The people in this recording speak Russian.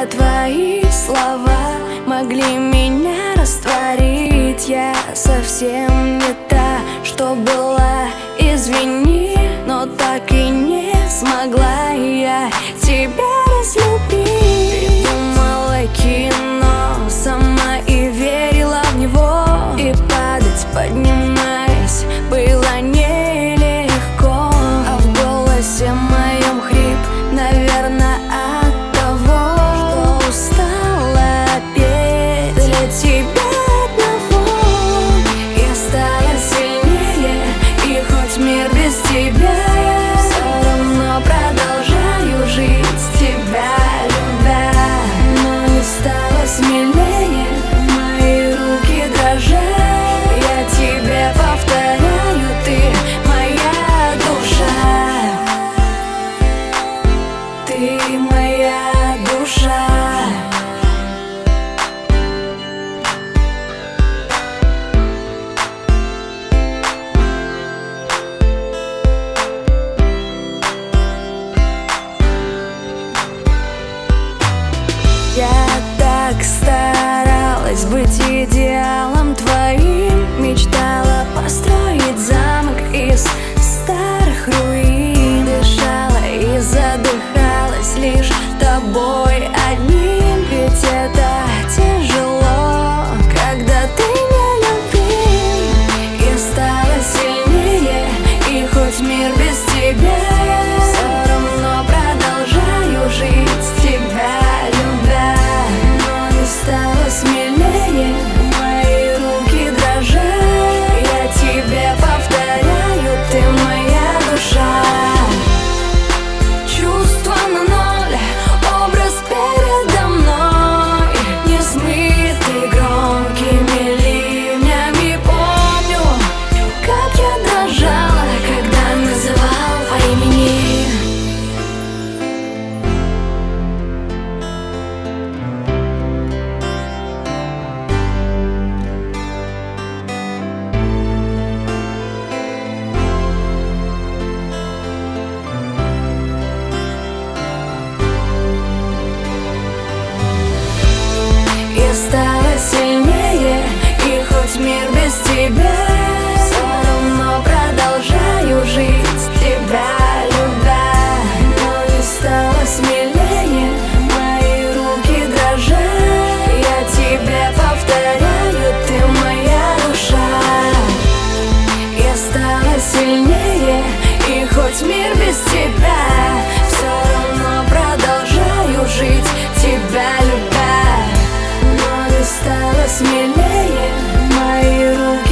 Только твои слова могли меня растворить. Я совсем не та, что была, извини, но так и не смогла я тебя разлюбить. Думала кино сама и верила в него, и падать, поднимаясь, было нелегко. А в голосе моем хрип, наверное, от того, что устала петь для тебя одного. Я стала сильнее, и хоть мир без тебя, все равно продолжаю жить, тебя любя. Но не стала смелее, мои руки дрожат. Я тебе повторяю, ты моя душа, ты моя душа. Я так старалась быть идеалом твоим, мечтала построить замок из старых руин. Дышала и задыхалась лишь тобой одним. Ведь это тяжело, когда ты не любим. Я стала сильнее, и хоть мир без тебя, все равно продолжаю жить, тебя любя. Но не стала смелее, мои руки дрожат. Я тебе повторяю, ты моя душа. Чувства на ноль, образ передо мной, не смытый громкими ливнями. Помню, как я дрожала, когда называл по имени. Я стала сильнее, и хоть мир без тебя, все равно продолжаю жить, тебя любя. Но не стала смелее, мои руки дрожат. Я тебе повторяю, ты моя душа. Я стала сильнее, и хоть мир без тебя, все равно продолжаю жить, тебя любя. Но не стала смелее, мои руки